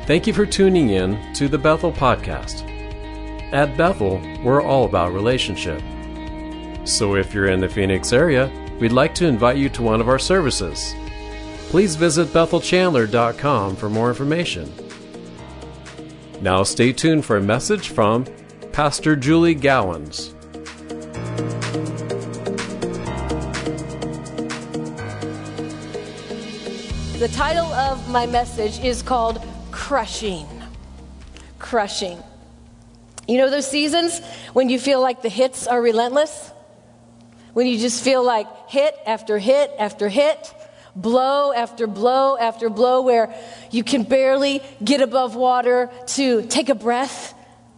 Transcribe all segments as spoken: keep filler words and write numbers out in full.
Thank you for tuning in to the Bethel Podcast. At Bethel, we're all about relationship. So if you're in the Phoenix area, we'd like to invite you to one of our services. Please visit bethel chandler dot com for more information. Now stay tuned for a message from Pastor Julie Gowans. The title of my message is called Crushing. Crushing. You know those seasons when you feel like the hits are relentless? When you just feel like hit after hit after hit, blow after blow after blow, where you can barely get above water to take a breath.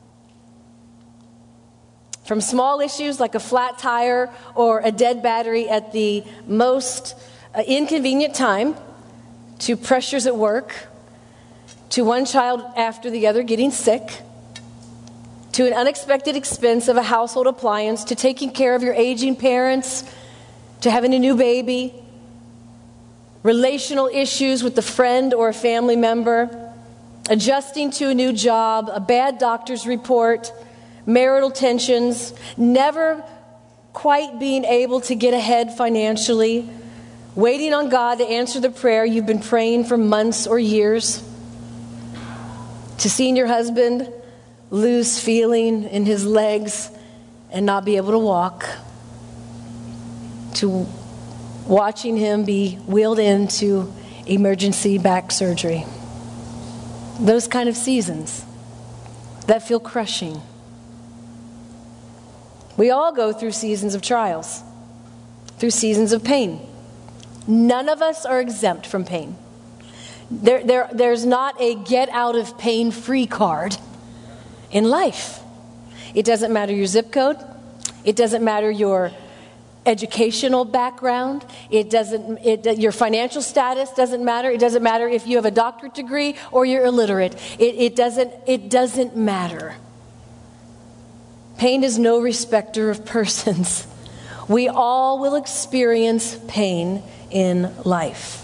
From small issues like a flat tire or a dead battery at the most uh, inconvenient time, to pressures at work, to one child after the other getting sick, to an unexpected expense of a household appliance, to taking care of your aging parents, to having a new baby, relational issues with a friend or a family member, adjusting to a new job, a bad doctor's report, marital tensions, never quite being able to get ahead financially, waiting on God to answer the prayer you've been praying for months or years, to seeing your husband lose feeling in his legs and not be able to walk, to watching him be wheeled into emergency back surgery. Those kind of seasons that feel crushing. We all go through seasons of trials, through seasons of pain. None of us are exempt from pain. There, there, there's not a get out of pain free card in life. It doesn't matter your zip code. It doesn't matter your educational background. It doesn't. It, your financial status doesn't matter. It doesn't matter if you have a doctorate degree or you're illiterate. It, it doesn't. It doesn't matter. Pain is no respecter of persons. We all will experience pain in life.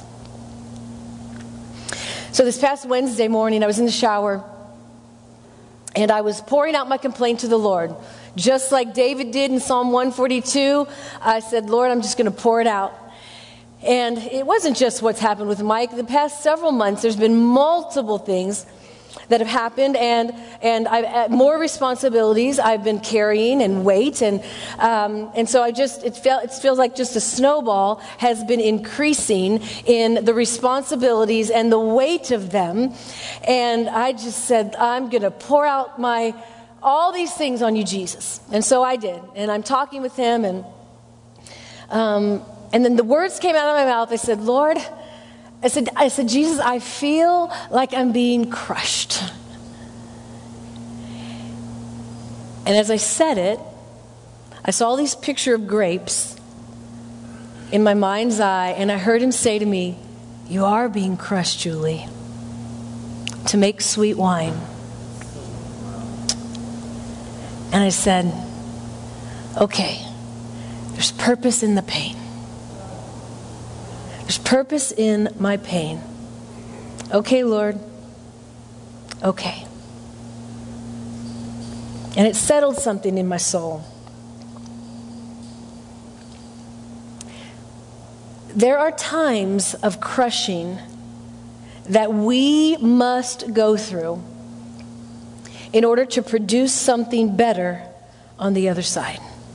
So this past Wednesday morning, I was in the shower, and I was pouring out my complaint to the Lord. Just like David did in Psalm one forty-two, I said, Lord, I'm just going to pour it out. And it wasn't just what's happened with Mike. The past several months, there's been multiple things that have happened, and and I've more responsibilities I've been carrying and weight, and um, and so I just it felt it feels like just a snowball has been increasing in the responsibilities and the weight of them, and I just said, I'm going to pour out my all these things on you, Jesus. And so I did, and I'm talking with him, and um, and then the words came out of my mouth. I said, Lord, I said, I said, Jesus, I feel like I'm being crushed. And as I said it, I saw this picture of grapes in my mind's eye, and I heard him say to me, you are being crushed, Julie, to make sweet wine. And I said, okay, there's purpose in the pain. There's purpose in my pain. Okay, Lord. Okay. And it settled something in my soul. There are times of crushing that we must go through in order to produce something better on the other side.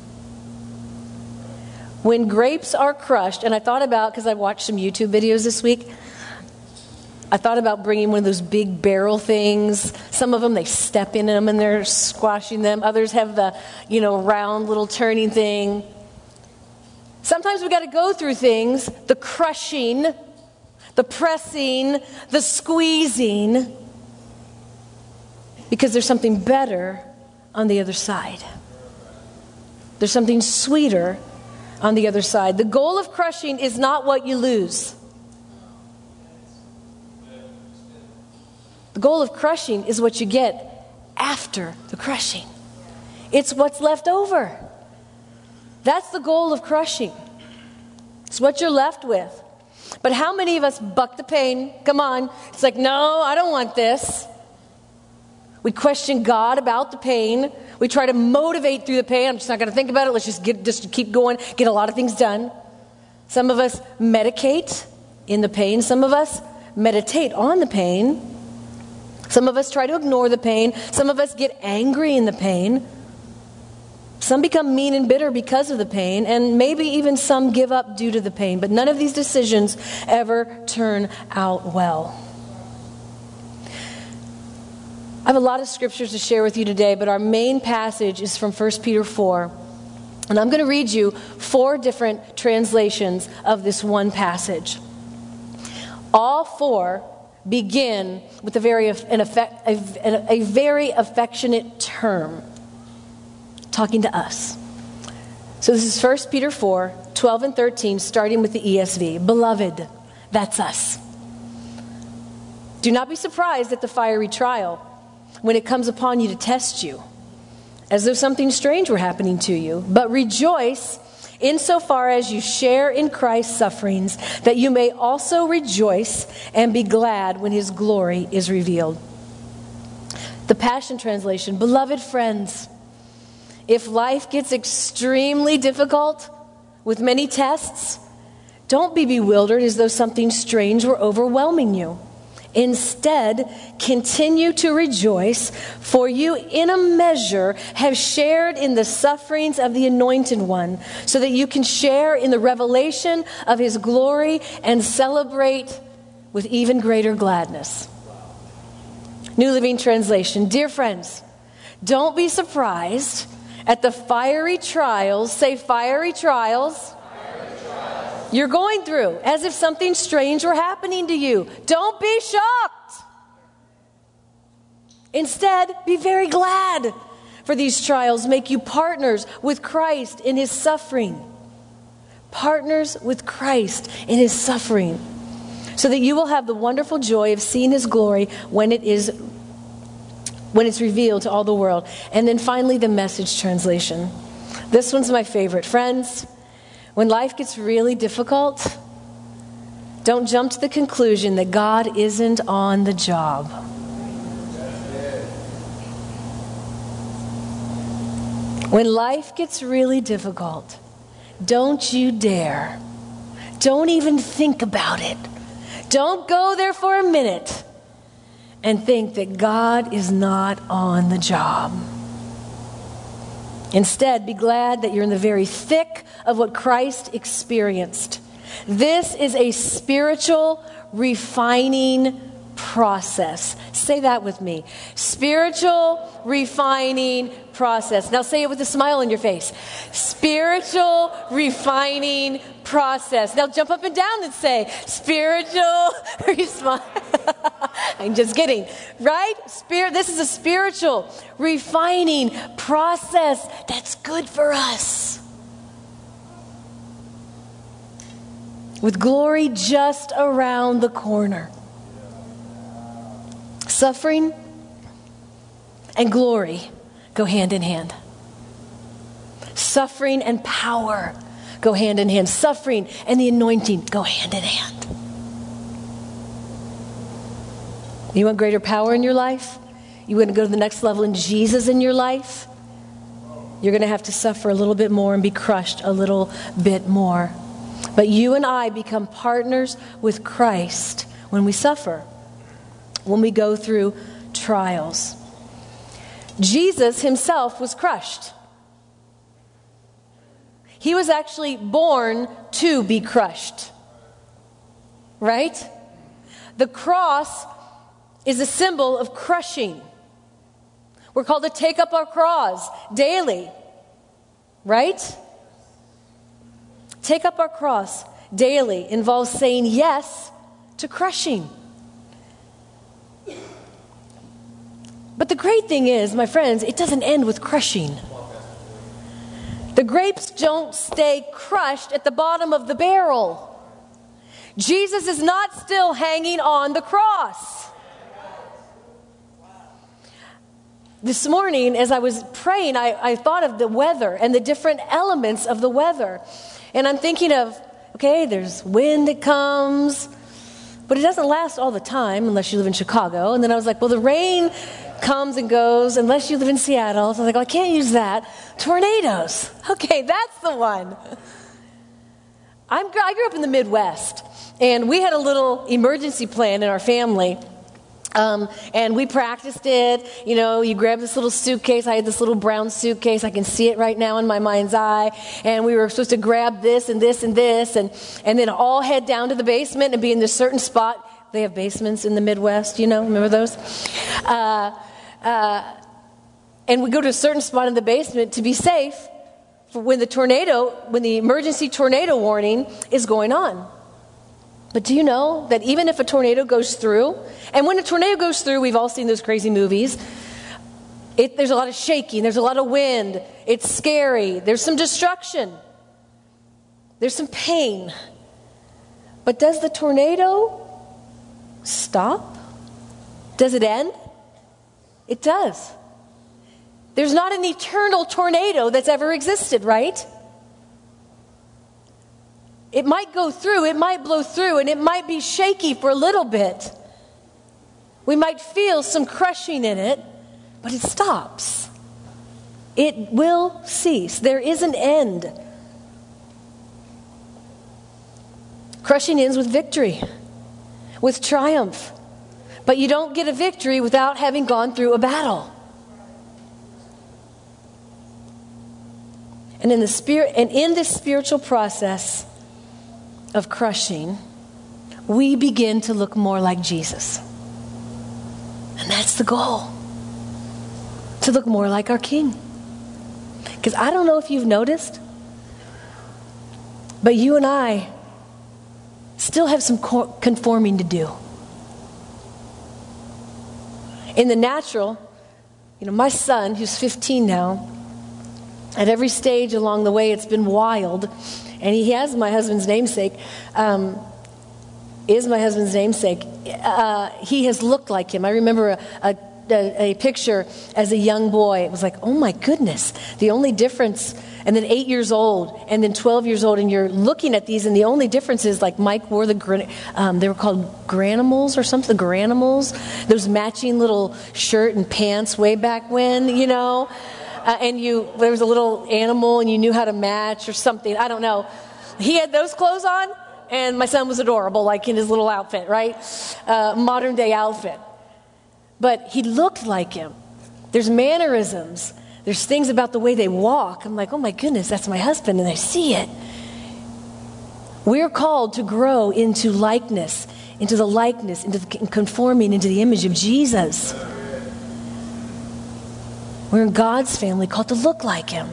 When grapes are crushed, and I thought about, because I watched some YouTube videos this week, I thought about bringing one of those big barrel things. Some of them, they step in them and they're squashing them. Others have the, you know, round little turning thing. Sometimes we've got to go through things, the crushing, the pressing, the squeezing, because there's something better on the other side. There's something sweeter on the other side. The goal of crushing is not what you lose. The goal of crushing is what you get after the crushing. It's what's left over. That's the goal of crushing. It's what you're left with. But how many of us buck the pain? Come on. It's like, no, I don't want this. We question God about the pain. We try to motivate through the pain. I'm just not going to think about it. Let's just get just keep going, get a lot of things done. Some of us medicate in the pain. Some of us meditate on the pain. Some of us try to ignore the pain. Some of us get angry in the pain. Some become mean and bitter because of the pain, and maybe even some give up due to the pain. But none of these decisions ever turn out well. I have a lot of scriptures to share with you today, but our main passage is from First Peter four. And I'm going to read you four different translations of this one passage. All four begin with a very, an effect, a, a very affectionate term, talking to us. So this is First Peter four, twelve and thirteen, starting with the E S V. Beloved, that's us. Do not be surprised at the fiery trial when it comes upon you to test you, as though something strange were happening to you. But rejoice insofar as you share in Christ's sufferings, that you may also rejoice and be glad when his glory is revealed. The Passion Translation, beloved friends, if life gets extremely difficult with many tests, don't be bewildered as though something strange were overwhelming you. Instead, continue to rejoice, for you in a measure have shared in the sufferings of the Anointed One, so that you can share in the revelation of his glory and celebrate with even greater gladness. New Living Translation, dear friends, don't be surprised at the fiery trials, say fiery trials, you're going through, as if something strange were happening to you. Don't be shocked. Instead, be very glad, for these trials make you partners with Christ in his suffering. Partners with Christ in his suffering, so that you will have the wonderful joy of seeing his glory when it is when it's revealed to all the world. And then finally, the Message translation. This one's my favorite. Friends, when life gets really difficult, don't jump to the conclusion that God isn't on the job. When life gets really difficult, don't you dare. Don't even think about it. Don't go there for a minute and think that God is not on the job. Instead, be glad that you're in the very thick of what Christ experienced. This is a spiritual refining process. Say that with me. Spiritual refining process. Now say it with a smile on your face. Spiritual refining process. Now jump up and down and say, spiritual refining. I'm just kidding. Right? Spirit. This is a spiritual refining process that's good for us. With glory just around the corner. Suffering and glory go hand in hand. Suffering and power go hand in hand. Suffering and the anointing go hand in hand. You want greater power in your life? You want to go to the next level in Jesus in your life? You're going to have to suffer a little bit more and be crushed a little bit more. But you and I become partners with Christ when we suffer, when we go through trials. Jesus himself was crushed. He was actually born to be crushed. Right? The cross is a symbol of crushing. We're called to take up our cross daily. Right? Take up our cross daily involves saying yes to crushing. But the great thing is, my friends, it doesn't end with crushing. The grapes don't stay crushed at the bottom of the barrel. Jesus is not still hanging on the cross. This morning, as I was praying, I, I thought of the weather and the different elements of the weather. And I'm thinking of, Okay, there's wind that comes, but it doesn't last all the time unless you live in Chicago. And then I was like, well, the rain comes and goes unless you live in Seattle. So I was like, well, I can't use that. Tornadoes. Okay, that's the one. I'm, I grew up in the Midwest, and we had a little emergency plan in our family. Um, and we practiced it. You know, you grab this little suitcase. I had this little brown suitcase. I can see it right now in my mind's eye. And we were supposed to grab this and this and this, and, and then all head down to the basement and be in this certain spot. They have basements in the Midwest, you know, remember those? Uh, uh, and we go to a certain spot in the basement to be safe for when the tornado, when the emergency tornado warning is going on. But do you know that even if a tornado goes through, and when a tornado goes through, we've all seen those crazy movies, it, there's a lot of shaking, there's a lot of wind, it's scary, there's some destruction, there's some pain. But does the tornado stop? Does it end? It does. There's not an eternal tornado that's ever existed, right? It might go through, it might blow through, and it might be shaky for a little bit. We might feel some crushing in it, but it stops. It will cease. There is an end. Crushing ends with victory, with triumph. But you don't get a victory without having gone through a battle. And in the spirit, and in this spiritual process of crushing, we begin to look more like Jesus. And that's the goal. To look more like our King. Because I don't know if you've noticed, but you and I still have some conforming to do. In the natural, you know, my son, who's fifteen now, at every stage along the way, it's been wild. And he has my husband's namesake, um, is my husband's namesake. Uh, he has looked like him. I remember a, a, a, a picture as a young boy. It was like, oh my goodness, the only difference, and then eight years old, and then twelve years old, and you're looking at these, and the only difference is like Mike wore the, um, they were called Granimals or something, the Granimals, those matching little shirt and pants way back when, you know. Uh, and you, there was a little animal and you knew how to match or something. I don't know. He had those clothes on, and my son was adorable, like in his little outfit, right? Uh, modern day outfit. But he looked like him. There's mannerisms. There's things about the way they walk. I'm like, oh my goodness, that's my husband, and I see it. We're called to grow into likeness, into the likeness, into the conforming into the image of Jesus. We're in God's family, called to look like Him.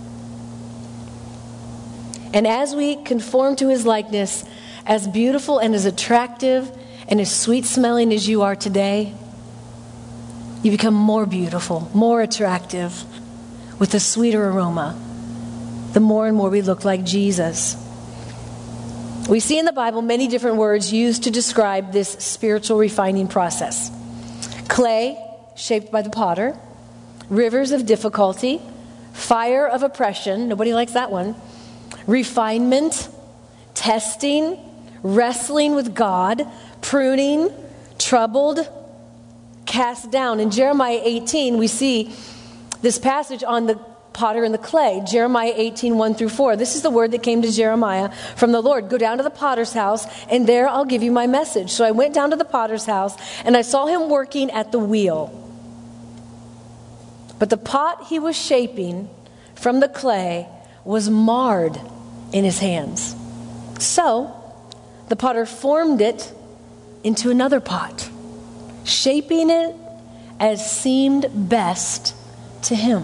And as we conform to His likeness, as beautiful and as attractive and as sweet-smelling as you are today, you become more beautiful, more attractive, with a sweeter aroma, the more and more we look like Jesus. We see in the Bible many different words used to describe this spiritual refining process. Clay, shaped by the potter. Rivers of difficulty, fire of oppression, nobody likes that one, refinement, testing, wrestling with God, pruning, troubled, cast down. In Jeremiah eighteen, we see this passage on the potter and the clay. Jeremiah eighteen, one through four. This is the word that came to Jeremiah from the Lord. Go down to the potter's house, and there I'll give you my message. So I went down to the potter's house, and I saw him working at the wheel. But the pot he was shaping from the clay was marred in his hands. So the potter formed it into another pot, shaping it as seemed best to him.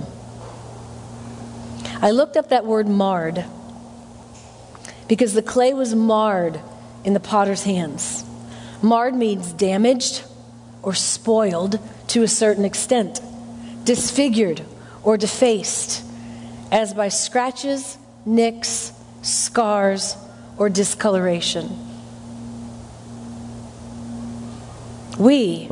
I looked up that word marred because the clay was marred in the potter's hands. Marred means damaged or spoiled to a certain extent. Disfigured or defaced, as by scratches, nicks, scars, or discoloration. We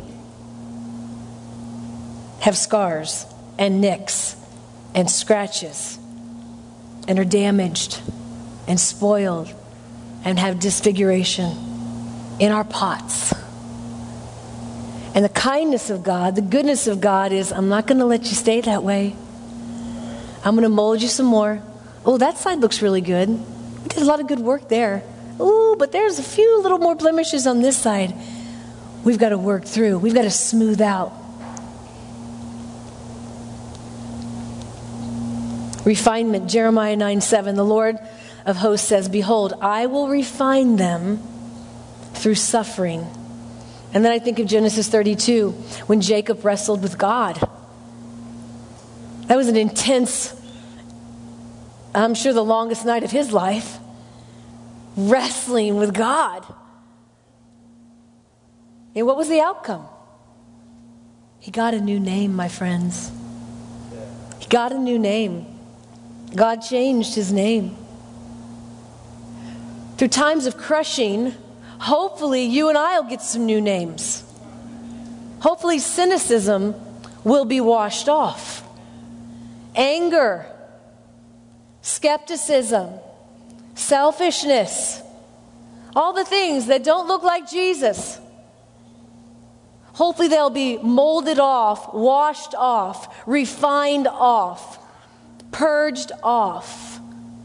have scars and nicks and scratches and are damaged and spoiled and have disfiguration in our pots. And the kindness of God, the goodness of God is, I'm not going to let you stay that way. I'm going to mold you some more. Oh, that side looks really good. We did a lot of good work there. Ooh, but there's a few little more blemishes on this side. We've got to work through. We've got to smooth out. Refinement, Jeremiah nine seven. The Lord of hosts says, behold, I will refine them through suffering. And then I think of Genesis thirty-two, when Jacob wrestled with God. That was an intense, I'm sure the longest night of his life, wrestling with God. And what was the outcome? He got a new name, my friends. He got a new name. God changed his name. Through times of crushing, hopefully you and I will get some new names. Hopefully cynicism will be washed off. Anger, skepticism, selfishness, all the things that don't look like Jesus. Hopefully they'll be molded off, washed off, refined off, purged off.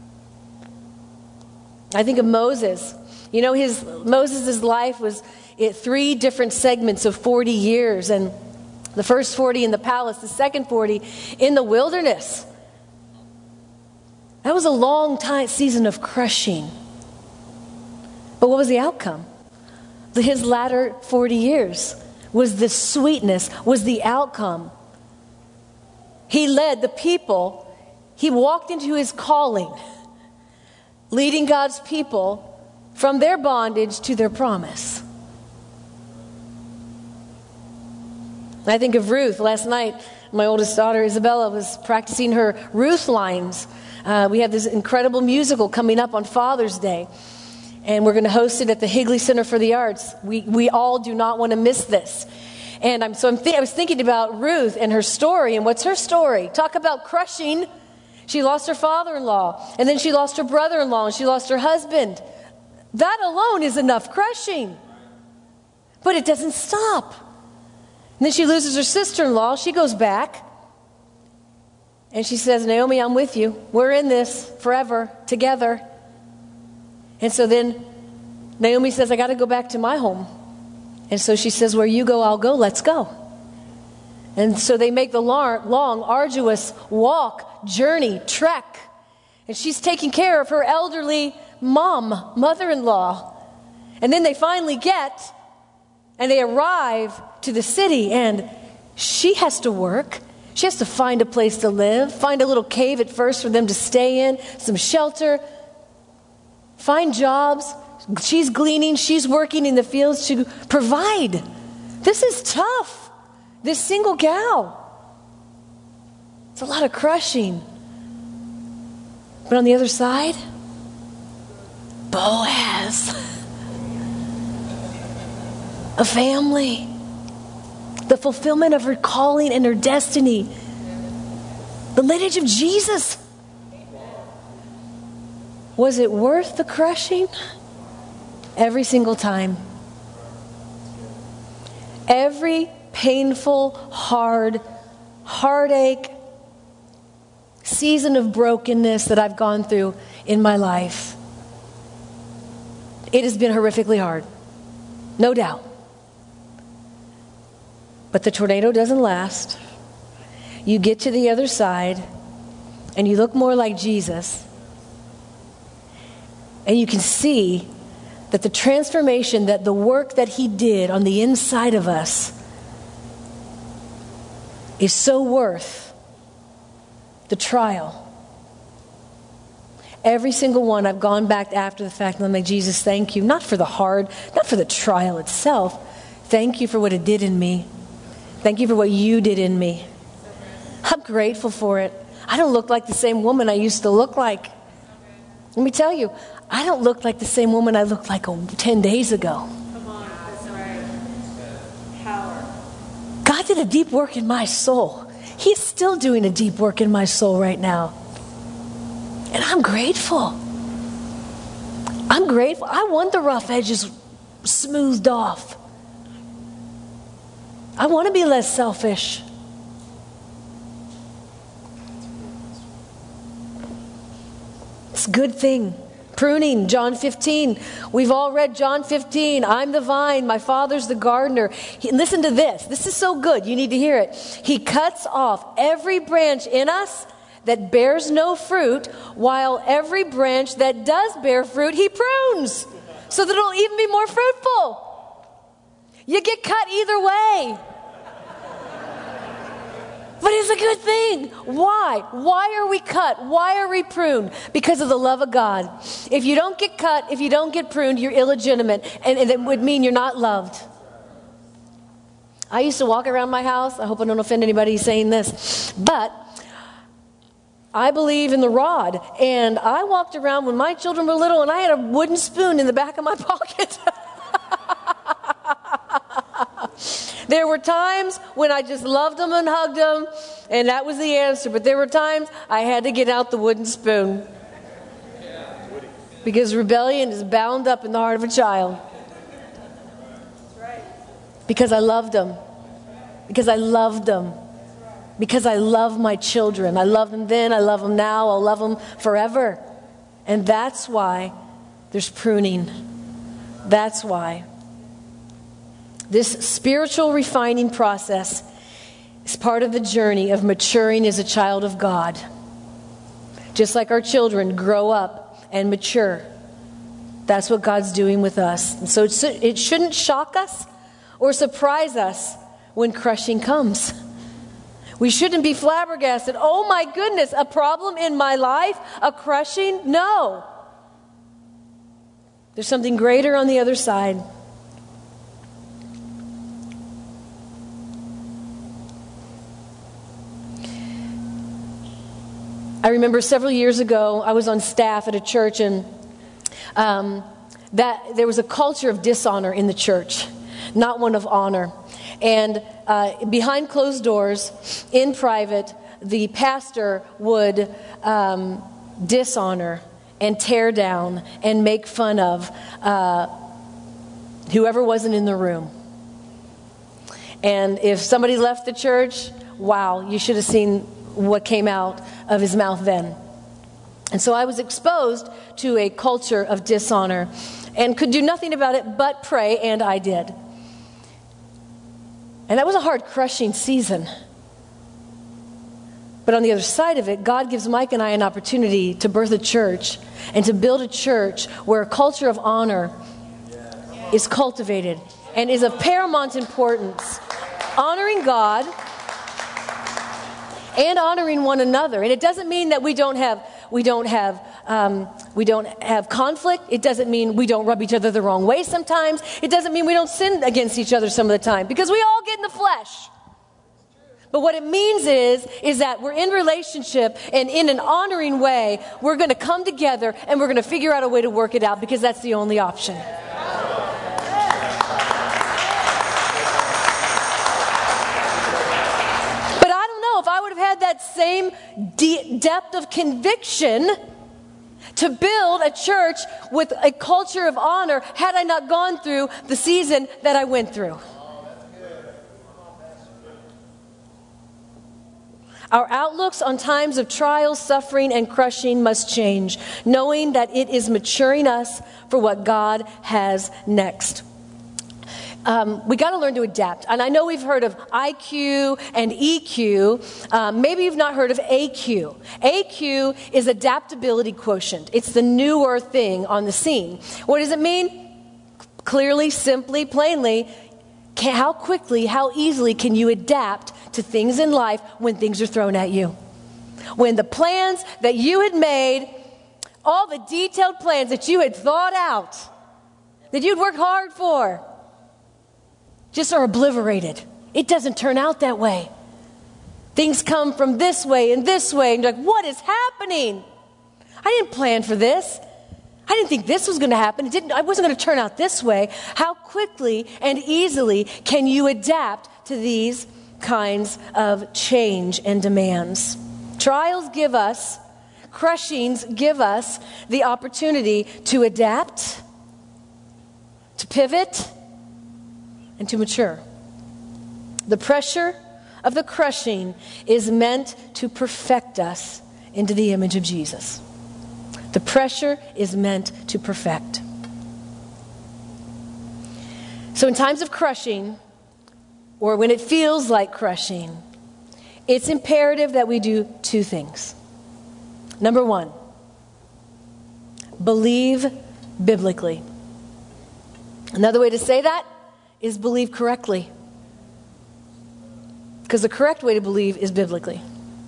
I think of Moses. You know, his Moses' life was it, three different segments of forty years. And the first forty in the palace, the second forty in the wilderness. That was a long time, season of crushing. But what was the outcome? His latter forty years was the sweetness, was the outcome. He led the people. He walked into his calling, leading God's people from their bondage to their promise. I think of Ruth. Last night, my oldest daughter, Isabella, was practicing her Ruth lines. Uh, we have this incredible musical coming up on Father's Day. And we're going to host it at the Higley Center for the Arts. We we all do not want to miss this. And I'm so I'm th- I was thinking about Ruth and her story. And what's her story? Talk about crushing. She lost her father-in-law. And then she lost her brother-in-law. And she lost her husband. That alone is enough crushing. But it doesn't stop. And then she loses her sister-in-law. She goes back. And she says, Naomi, I'm with you. We're in this forever, together. And so then Naomi says, I got to go back to my home. And so she says, where you go, I'll go. Let's go. And so they make the long, long, arduous walk, journey, trek. And she's taking care of her elderly mom, mother-in-law. And then they finally get, and they arrive to the city, and she has to work. She has to find a place to live, find a little cave at first for them to stay in, some shelter, find jobs. She's gleaning, she's working in the fields to provide. This is tough. This single gal. It's a lot of crushing. But on the other side, Boaz. A family. The fulfillment of her calling and her destiny. The lineage of Jesus. Was it worth the crushing? Every single time. Every painful, hard, heartache, season of brokenness that I've gone through in my life, it has been horrifically hard. No doubt. But the tornado doesn't last. You get to the other side, and you look more like Jesus. And you can see that the transformation, that the work that he did on the inside of us is so worth the trial. Every single one, I've gone back after the fact and I'm like, Jesus, thank you. Not for the hard, not for the trial itself. Thank you for what it did in me. Thank you for what you did in me. I'm grateful for it. I don't look like the same woman I used to look like. Let me tell you, I don't look like the same woman I looked like ten days ago. Come on, that's right. Power. God did a deep work in my soul. He's still doing a deep work in my soul right now. And I'm grateful. I'm grateful. I want the rough edges smoothed off. I want to be less selfish. It's a good thing. Pruning, John fifteen. We've all read John fifteen. I'm the vine, my Father's the gardener. He, listen to this. This is so good. You need to hear it. He cuts off every branch in us that bears no fruit, while every branch that does bear fruit, he prunes, so that it'll even be more fruitful. You get cut either way. But it's a good thing. Why? Why are we cut? Why are we pruned? Because of the love of God. If you don't get cut, if you don't get pruned, you're illegitimate. And, and it would mean you're not loved. I used to walk around my house. I hope I don't offend anybody saying this. But I believe in the rod. And I walked around when my children were little and I had a wooden spoon in the back of my pocket. There were times when I just loved them and hugged them, and that was the answer. But there were times I had to get out the wooden spoon. Because rebellion is bound up in the heart of a child. Because I loved them. Because I loved them. Because I love my children. I love them then, I love them now, I'll love them forever. And that's why there's pruning. That's why. This spiritual refining process is part of the journey of maturing as a child of God. Just like our children grow up and mature. That's what God's doing with us. And so it shouldn't shock us or surprise us when crushing comes. We shouldn't be flabbergasted. Oh my goodness, a problem in my life? A crushing? No. There's something greater on the other side. I remember several years ago, I was on staff at a church, and um, that there was a culture of dishonor in the church, not one of honor. And uh, behind closed doors, in private, the pastor would um, dishonor and tear down and make fun of uh, whoever wasn't in the room. And if somebody left the church, wow, you should have seen what came out of his mouth then. And so I was exposed to a culture of dishonor and could do nothing about it but pray, and I did. And that was a hard, crushing season. But on the other side of it, God gives Mike and I an opportunity to birth a church and to build a church where a culture of honor is cultivated and is of paramount importance. Honoring God and honoring one another. And it doesn't mean that we don't have we don't have um, we don't have conflict. It doesn't mean we don't rub each other the wrong way sometimes. It doesn't mean we don't sin against each other some of the time, because we all get in the flesh. But what it means is, is that we're in relationship, and in an honoring way, we're going to come together and we're going to figure out a way to work it out, because that's the only option. If I would have had that same de- depth of conviction to build a church with a culture of honor had I not gone through the season that I went through. Our outlooks on times of trial, suffering, and crushing must change, knowing that it is maturing us for what God has next. Um, we got to learn to adapt. And I know we've heard of I Q and E Q. Um, maybe you've not heard of A Q. A Q is adaptability quotient. It's the newer thing on the scene. What does it mean? Clearly, simply, plainly, can, how quickly, how easily can you adapt to things in life when things are thrown at you? When the plans that you had made, all the detailed plans that you had thought out, that you'd worked hard for, just are obliterated. It doesn't turn out that way. Things come from this way and this way, and you're like, what is happening? I didn't plan for this. I didn't think this was going to happen. It didn't. I wasn't going to turn out this way. How quickly and easily can you adapt to these kinds of change and demands? Trials give us crushings give us the opportunity to adapt, to pivot, and to mature. The pressure of the crushing is meant to perfect us into the image of Jesus. The pressure is meant to perfect. So in times of crushing, or when it feels like crushing, it's imperative that we do two things. Number one, believe biblically. Another way to say that is believe correctly. Because the correct way to believe is biblically.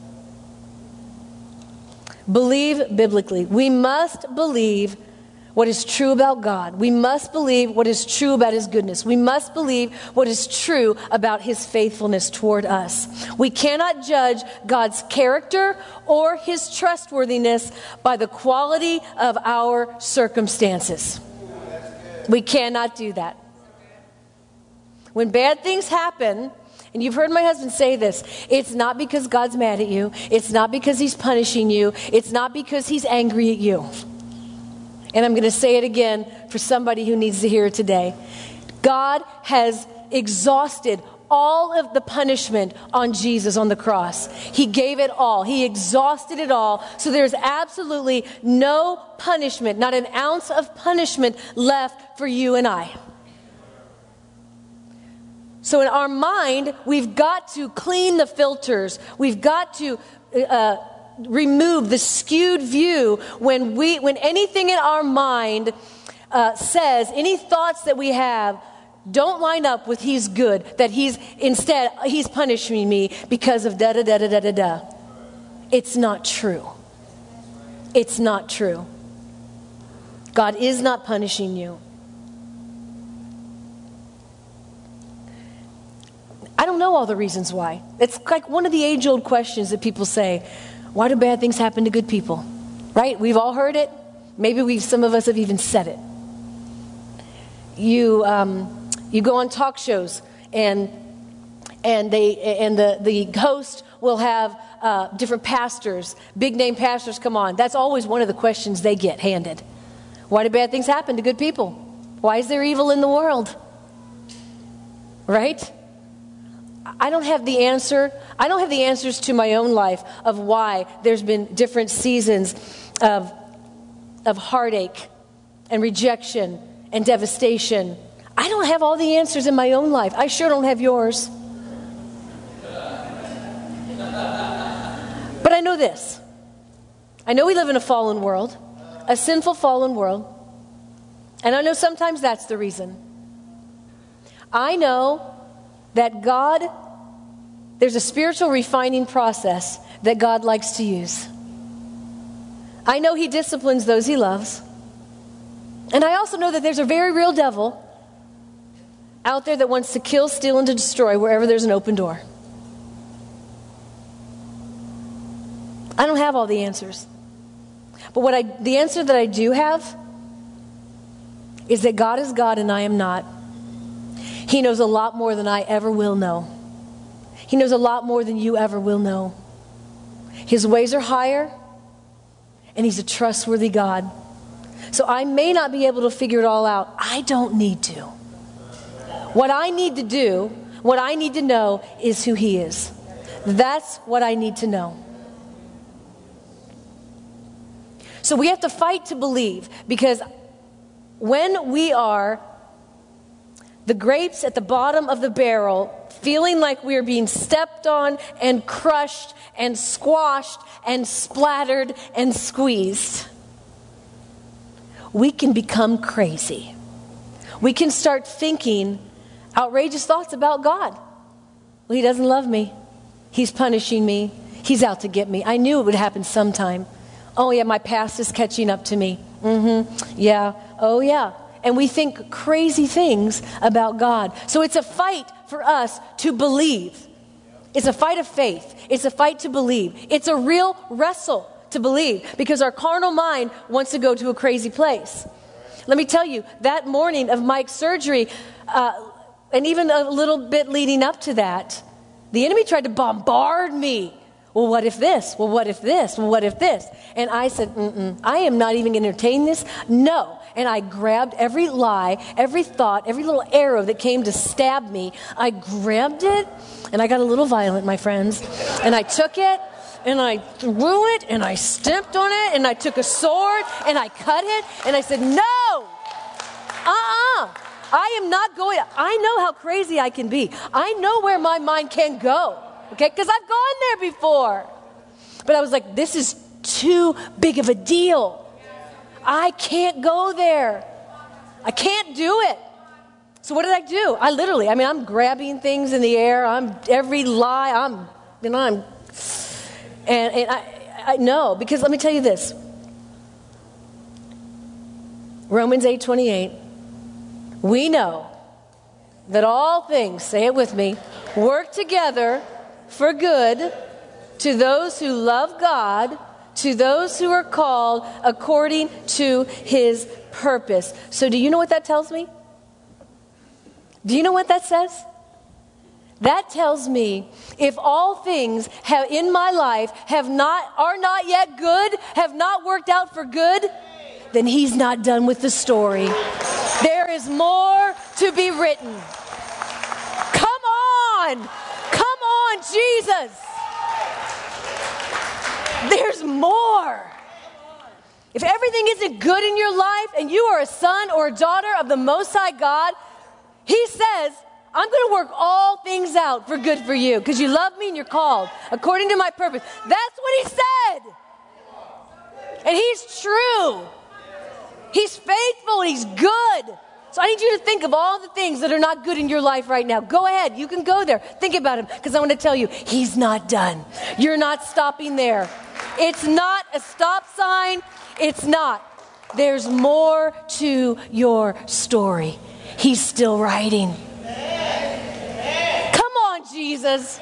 Believe biblically. We must believe what is true about God. We must believe what is true about His goodness. We must believe what is true about His faithfulness toward us. We cannot judge God's character or His trustworthiness by the quality of our circumstances. We cannot do that. When bad things happen, and you've heard my husband say this, it's not because God's mad at you. It's not because He's punishing you. It's not because He's angry at you. And I'm going to say it again for somebody who needs to hear it today. God has exhausted all of the punishment on Jesus on the cross. He gave it all. He exhausted it all. So there's absolutely no punishment, not an ounce of punishment left for you and I. So in our mind, we've got to clean the filters. We've got to uh, remove the skewed view when we, when anything in our mind uh, says, any thoughts that we have don't line up with He's good, that He's, instead, He's punishing me because of da da da da da da da. It's not true. It's not true. God is not punishing you. I don't know all the reasons why. It's like one of the age-old questions that people say, why do bad things happen to good people? Right? We've all heard it. Maybe we've, some of us have even said it. You um, you go on talk shows and and they and the, the host will have uh, different pastors, big name pastors come on. That's always one of the questions they get handed. Why do bad things happen to good people? Why is there evil in the world? Right? I don't have the answer. I don't have the answers to my own life of why there's been different seasons of, of heartache and rejection and devastation. I don't have all the answers in my own life. I sure don't have yours. But I know this. I know we live in a fallen world, a sinful fallen world. And I know sometimes that's the reason. I know that God, there's a spiritual refining process that God likes to use. I know He disciplines those He loves. And I also know that there's a very real devil out there that wants to kill, steal, and to destroy wherever there's an open door. I don't have all the answers. But what I, the answer that I do have is that God is God and I am not. He knows a lot more than I ever will know. He knows a lot more than you ever will know. His ways are higher, and He's a trustworthy God. So I may not be able to figure it all out. I don't need to. What I need to do, what I need to know is who He is. That's what I need to know. So we have to fight to believe, because when we are the grapes at the bottom of the barrel, feeling like we're being stepped on and crushed and squashed and splattered and squeezed, we can become crazy. We can start thinking outrageous thoughts about God. Well, He doesn't love me. He's punishing me. He's out to get me. I knew it would happen sometime. Oh, yeah, my past is catching up to me. Mm-hmm. Yeah. Oh, yeah. And we think crazy things about God. So it's a fight for us to believe. It's a fight of faith. It's a fight to believe. It's a real wrestle to believe, because our carnal mind wants to go to a crazy place. Let me tell you, that morning of Mike's surgery, uh, and even a little bit leading up to that, the enemy tried to bombard me Well, what if this? Well, what if this? Well, what if this? And I said, mm-mm, I am not even going to entertain this. No. And I grabbed every lie, every thought, every little arrow that came to stab me. I grabbed it, and I got a little violent, my friends. And I took it, and I threw it, and I stepped on it, and I took a sword, and I cut it, and I said, no, uh-uh. I am not going. I know how crazy I can be. I know where my mind can go, okay, because I've gone there before. But I was like, this is too big of a deal. I can't go there. I can't do it. So what did I do? I literally, I mean, I'm grabbing things in the air. I'm every lie. I'm, you know, I'm, and, and I, I know, because let me tell you this. Romans eight twenty-eight. We know that all things, say it with me, work together for good to those who love God, to those who are called according to his purpose. So do you know what that tells me? Do you know what that says? That tells me if all things have in my life have not are not yet good, have not worked out for good, then he's not done with the story. There is more to be written. Come on! Come on, Jesus! There's more. If everything isn't good in your life and you are a son or a daughter of the Most High God, he says, I'm going to work all things out for good for you because you love me and you're called according to my purpose. That's what he said. And he's true. He's faithful. He's good. So I need you to think of all the things that are not good in your life right now. Go ahead. You can go there. Think about him, because I want to tell you, he's not done. You're not stopping there. It's not a stop sign. It's not. There's more to your story. He's still writing. Come on, Jesus.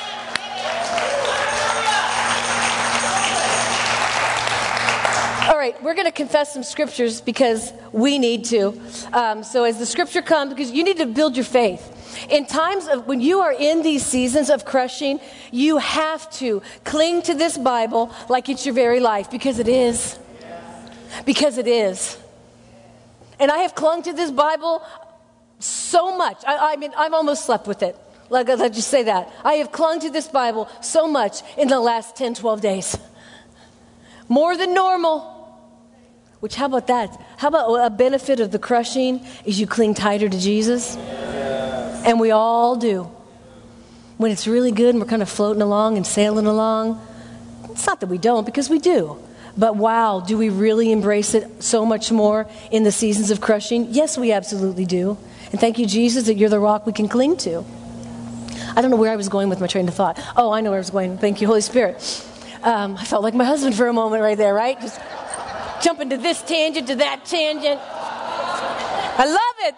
All right, we're going to confess some scriptures because we need to. Um, so as the scripture comes, because you need to build your faith. In times of when you are in these seasons of crushing, you have to cling to this Bible like it's your very life, because it is. Because it is. And I have clung to this Bible so much. I, I mean, I've almost slept with it. Like, let's just say that. I have clung to this Bible so much in the last ten, twelve days. More than normal. Which, how about that? How about a benefit of the crushing is you cling tighter to Jesus? Yes. And we all do. When it's really good and we're kind of floating along and sailing along, it's not that we don't, because we do. But wow, do we really embrace it so much more in the seasons of crushing? Yes, we absolutely do. And thank you, Jesus, that you're the rock we can cling to. I don't know where I was going with my train of thought. Oh, I know where I was going. Thank you, Holy Spirit. Um, I felt like my husband for a moment right there, right? Just jumping to this tangent, to that tangent. I love it.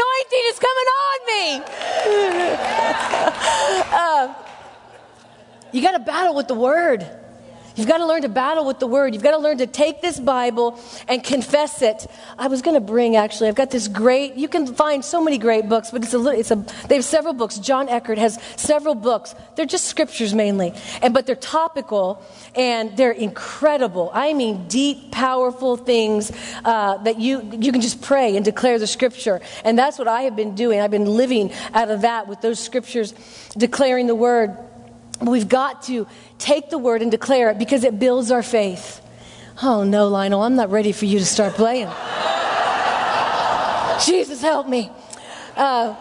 His anointing is coming on me. uh, you got to battle with the Word. You've got to learn to battle with the Word. You've got to learn to take this Bible and confess it. I was going to bring, actually, I've got this great, you can find so many great books, but it's a, it's a, they have several books. John Eckert has several books. They're just scriptures mainly, and but they're topical, and they're incredible. I mean, deep, powerful things uh, that you, you can just pray and declare the scripture. And that's what I have been doing. I've been living out of that with those scriptures, declaring the Word. We've got to take the Word and declare it because it builds our faith. Oh, no, Lionel, I'm not ready for you to start playing. Jesus, help me. Uh,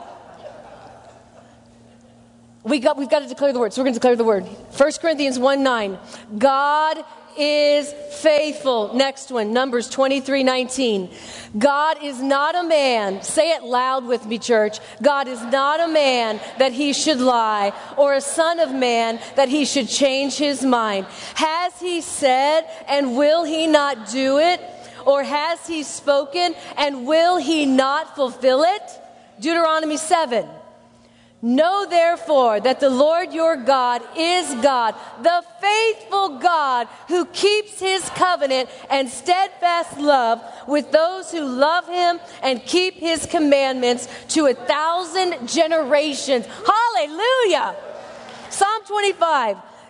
we got, we've got to declare the Word, so we're going to declare the Word. First Corinthians one nine. God is faithful. Next one, Numbers twenty-three nineteen. God is not a man. Say it loud with me, church. God is not a man that he should lie, or a son of man that he should change his mind. Has he said, and will he not do it? Or has he spoken, and will he not fulfill it? Deuteronomy seven. Know therefore that the Lord your God is God, the faithful God who keeps his covenant and steadfast love with those who love him and keep his commandments to a thousand generations. Hallelujah! Psalm twenty-five.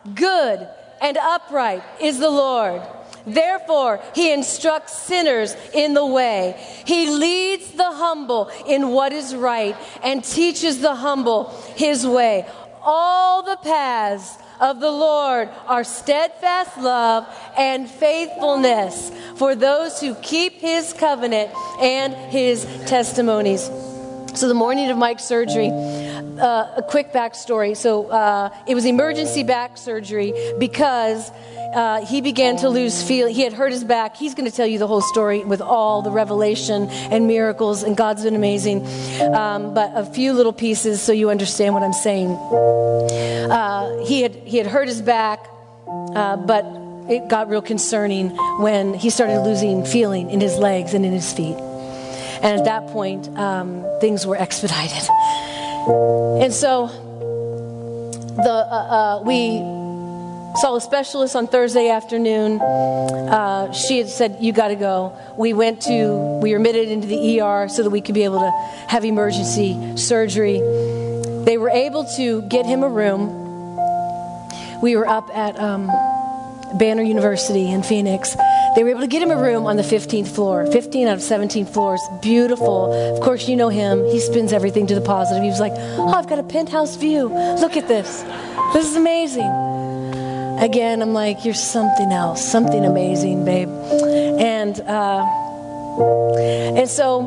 good and upright is the Lord. Therefore, he instructs sinners in the way. He leads the humble in what is right and teaches the humble his way. All the paths of the Lord are steadfast love and faithfulness for those who keep his covenant and his testimonies. So the morning of Mike's surgery, uh, a quick backstory. So uh, it was emergency back surgery because uh, he began to lose feeling. He had hurt his back. He's going to tell you the whole story with all the revelation and miracles, and God's been amazing. Um, but a few little pieces so you understand what I'm saying. Uh, he had he had hurt his back, uh, but it got real concerning when he started losing feeling in his legs and in his feet. And at that point, um, things were expedited. And so the uh, uh, we saw a specialist on Thursday afternoon. Uh, she had said, you got to go. We went to, we were admitted into the E R so that we could be able to have emergency surgery. They were able to get him a room. We were up at um, Banner University in Phoenix. They were able to get him a room on the fifteenth floor. fifteen out of seventeen floors. Beautiful. Of course, you know him. He spins everything to the positive. He was like, oh, I've got a penthouse view. Look at this. This is amazing. Again, I'm like, you're something else. Something amazing, babe. And, uh, and so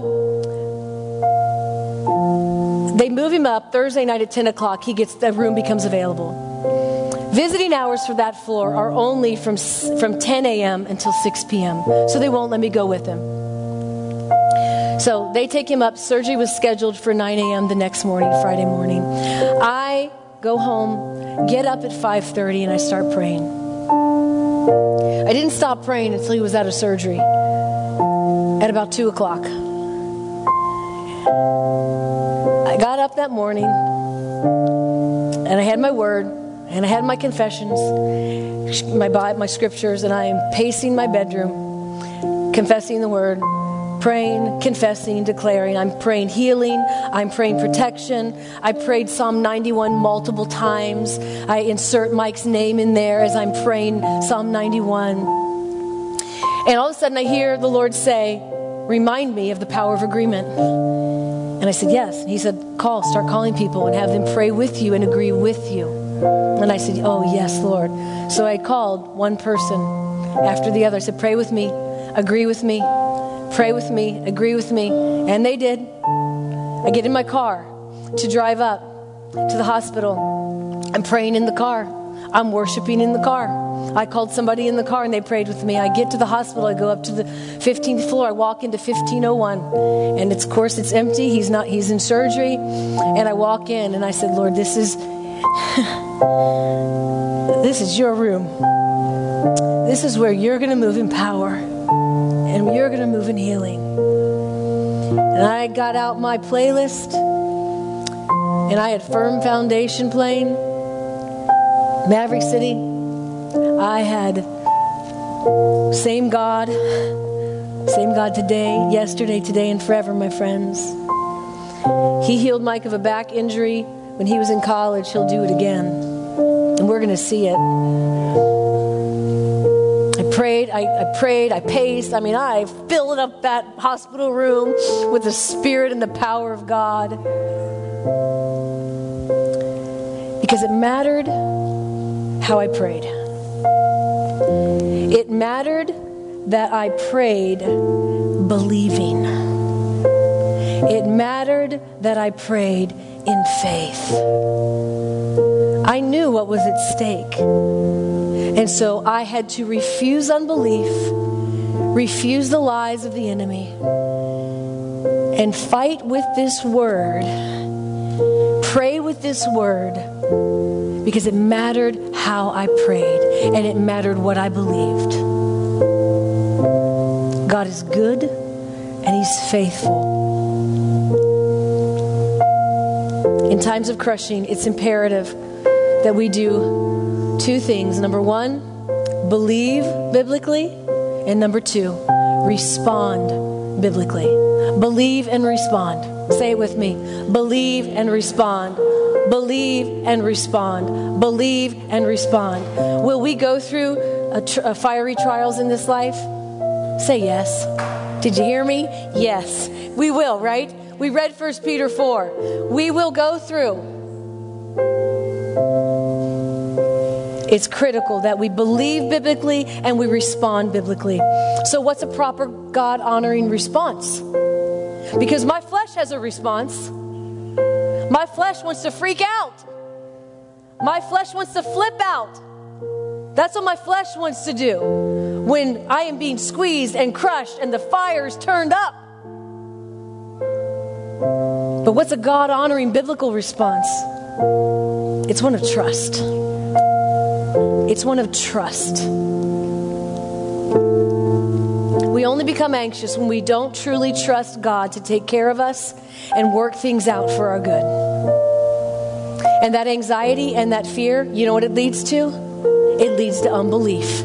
they move him up Thursday night at ten o'clock. He gets, the room becomes available. Visiting hours for that floor are only from from ten a.m. until six p.m. So they won't let me go with him. So they take him up. Surgery was scheduled for nine a.m. the next morning, Friday morning. I go home, get up at five thirty, and I start praying. I didn't stop praying until he was out of surgery at about two o'clock. I got up that morning, and I had my word. And I had my confessions, my my scriptures, and I am pacing my bedroom, confessing the word, praying, confessing, declaring. I'm praying healing. I'm praying protection. I prayed Psalm ninety-one multiple times. I insert Mike's name in there as I'm praying Psalm ninety-one. And all of a sudden I hear the Lord say, remind me of the power of agreement. And I said, yes. And he said, call, start calling people and have them pray with you and agree with you. And I said, oh, yes, Lord. So I called one person after the other. I said, pray with me, agree with me, pray with me, agree with me. And they did. I get in my car to drive up to the hospital. I'm praying in the car. I'm worshiping in the car. I called somebody in the car and they prayed with me. I get to the hospital. I go up to the fifteenth floor. I walk into fifteen oh one. And it's, of course, it's empty. He's not, he's in surgery. And I walk in and I said, Lord, this is... this is your room. This is where you're going to move in power and you're going to move in healing. And I got out my playlist and I had Firm Foundation playing, Maverick City. I had Same God, Same God today, yesterday, today, and forever, my friends. He healed Mike of a back injury when he was in college. He'll do it again. And we're going to see it. I prayed, I, I prayed, I paced. I mean, I filled up that hospital room with the Spirit and the power of God. Because it mattered how I prayed. It mattered that I prayed believing. It mattered that I prayed in faith. I knew what was at stake. And so I had to refuse unbelief, refuse the lies of the enemy, and fight with this word, pray with this word, because it mattered how I prayed, and it mattered what I believed. God is good, and He's faithful. In times of crushing, it's imperative that we do two things. Number one, believe biblically. And number two, respond biblically. Believe and respond. Say it with me. Believe and respond. Believe and respond. Believe and respond. Will we go through a tr- a fiery trials in this life? Say yes. Did you hear me? Yes. We will, right? We read First Peter four. We will go through. It's critical that we believe biblically and we respond biblically. So what's a proper God-honoring response? Because my flesh has a response. My flesh wants to freak out. My flesh wants to flip out. That's what my flesh wants to do when I am being squeezed and crushed and the fire's turned up. But what's a God-honoring biblical response? It's one of trust. It's one of trust. We only become anxious when we don't truly trust God to take care of us and work things out for our good. And that anxiety and that fear, you know what it leads to? It leads to unbelief.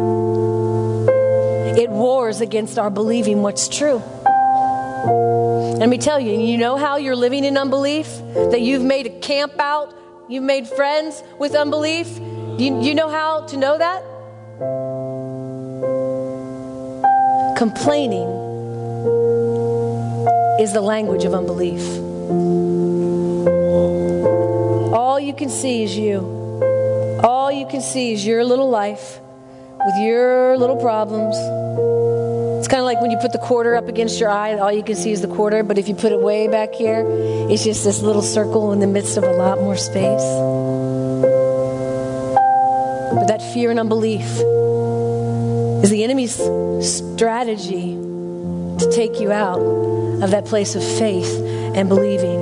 It wars against our believing what's true. Let me tell you, you know how you're living in unbelief? That you've made a camp out, you've made friends with unbelief? You, you know how to know that? Complaining is the language of unbelief. All you can see is you. All you can see is your little life with your little problems. It's kind of like when you put the quarter up against your eye, all you can see is the quarter, but if you put it way back here, it's just this little circle in the midst of a lot more space. But that fear and unbelief is the enemy's strategy to take you out of that place of faith and believing.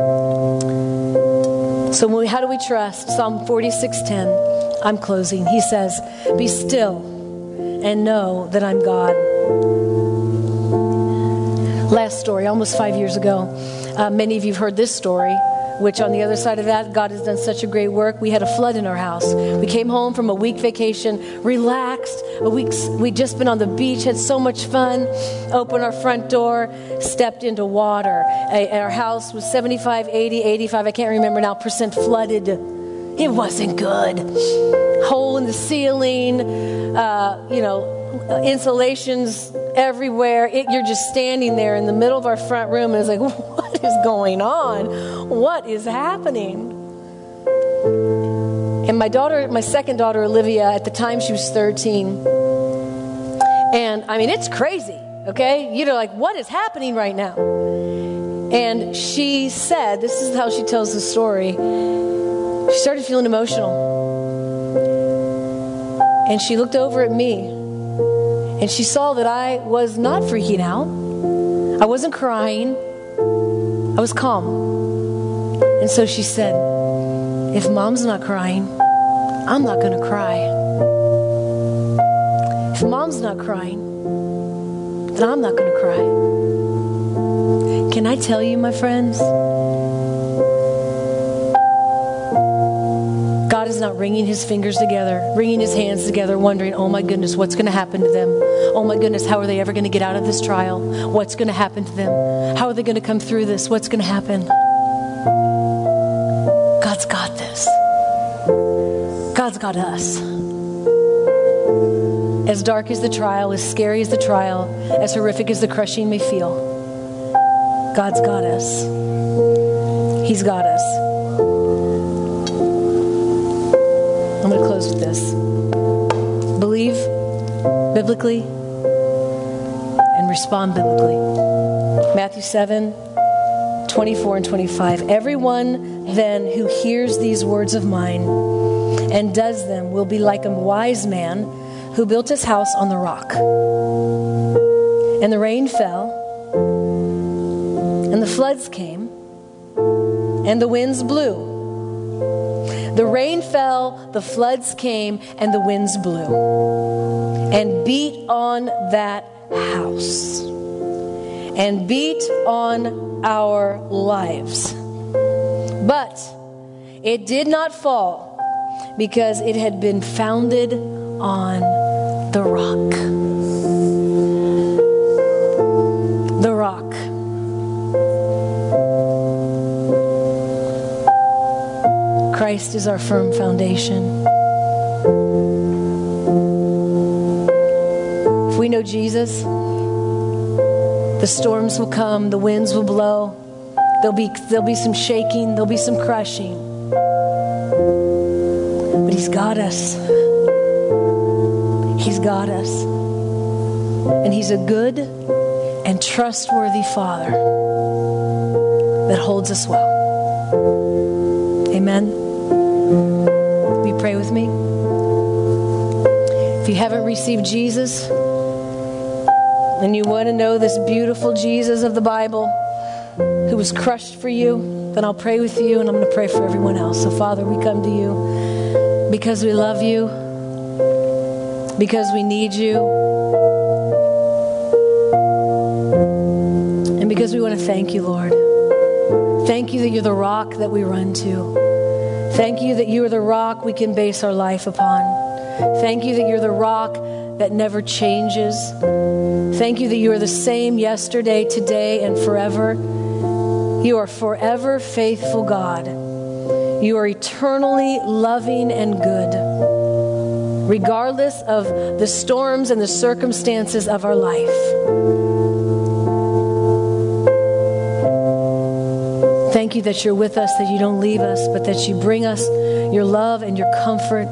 So when we, how do we trust? Psalm forty-six ten. I'm closing. He says, "Be still and know that I'm God." Last story, almost five years ago. Uh, many of you have heard this story, which on the other side of that, God has done such a great work. We had a flood in our house. We came home from a week vacation, relaxed. A week, we'd just been on the beach, had so much fun. Opened our front door, stepped into water. Our house was seventy-five, eighty, eighty-five, I can't remember now, percent flooded. It wasn't good. Hole in the ceiling, uh, you know, insulations everywhere. It, you're just standing there in the middle of our front room and it's like, what is going on? What is happening? And my daughter, my second daughter, Olivia, at the time she was thirteen. And I mean, it's crazy, okay? You know, like, what is happening right now? And she said, this is how she tells the story. She started feeling emotional. And she looked over at me. And she saw that I was not freaking out. I wasn't crying. I was calm. And so she said, if Mom's not crying, I'm not going to cry. If Mom's not crying, then I'm not going to cry. Can I tell you, my friends? God is not wringing his fingers together, wringing his hands together, wondering, oh my goodness, what's going to happen to them? Oh my goodness, how are they ever going to get out of this trial? What's going to happen to them? How are they going to come through this? What's going to happen? God's got this. God's got us. As dark as the trial, as scary as the trial, as horrific as the crushing may feel, God's got us. He's got us. I'm going to close with this. Believe biblically and respond biblically. Matthew seven, twenty-four and twenty-five. Everyone then who hears these words of mine and does them will be like a wise man who built his house on the rock. And the rain fell, and the floods came, and the winds blew. The rain fell, the floods came, and the winds blew and beat on that house and beat on our lives. But it did not fall because it had been founded on the rock. Christ is our firm foundation. If we know Jesus, the storms will come, the winds will blow. There'll be, there'll be some shaking, there'll be some crushing. But He's got us. He's got us. And He's a good and trustworthy Father that holds us well. Amen. Will you pray with me? If you haven't received Jesus and you want to know this beautiful Jesus of the Bible who was crushed for you, then I'll pray with you, and I'm going to pray for everyone else. So Father, we come to you because we love you, because we need you, and because we want to thank you, Lord. Thank you that you're the rock that we run to. Thank you that you are the rock we can base our life upon. Thank you that you're the rock that never changes. Thank you that you are the same yesterday, today, and forever. You are forever faithful God. You are eternally loving and good, regardless of the storms and the circumstances of our life. Thank you that you're with us, that you don't leave us, but that you bring us your love and your comfort.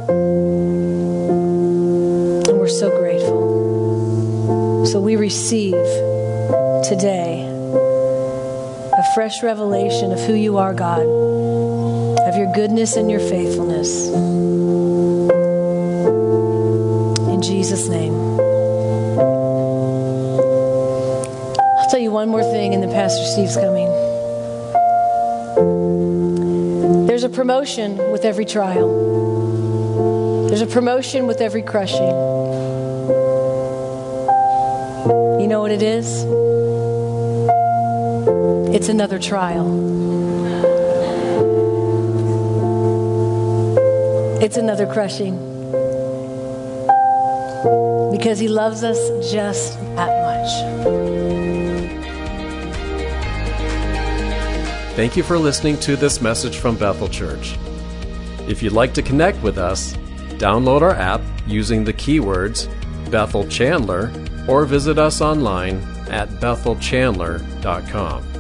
And we're so grateful. So we receive today a fresh revelation of who you are, God, of your goodness and your faithfulness. In Jesus' name. I'll tell you one more thing, and then Pastor Steve's coming. There's a promotion with every trial. There's a promotion with every crushing. You know what it is? It's another trial. It's another crushing. Because He loves us just that much. Thank you for listening to this message from Bethel Church. If you'd like to connect with us, download our app using the keywords Bethel Chandler, or visit us online at bethel chandler dot com.